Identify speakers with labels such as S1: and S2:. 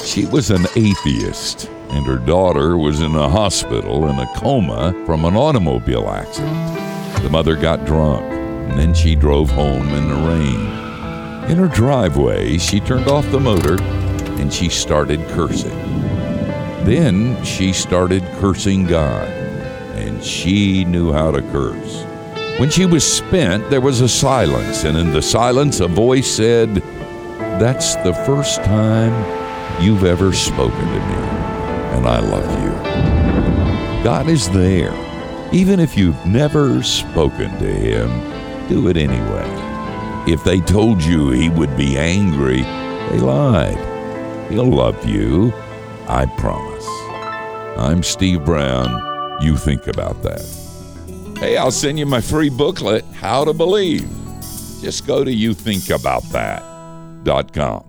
S1: She was an atheist, and her daughter was in a hospital in a coma from an automobile accident. The mother got drunk, and then she drove home in the rain. In her driveway, she turned off the motor, and she started cursing. Then she started cursing God, and she knew how to curse. When she was spent, there was a silence, and in the silence, a voice said, "That's the first time you've ever spoken to me, and I love you." God is there. Even if you've never spoken to him, do it anyway. If they told you he would be angry, they lied. He'll love you, I promise. I'm Steve Brown. You think about that. Hey, I'll send you my free booklet, How to Believe. Just go to youthinkaboutthat.com.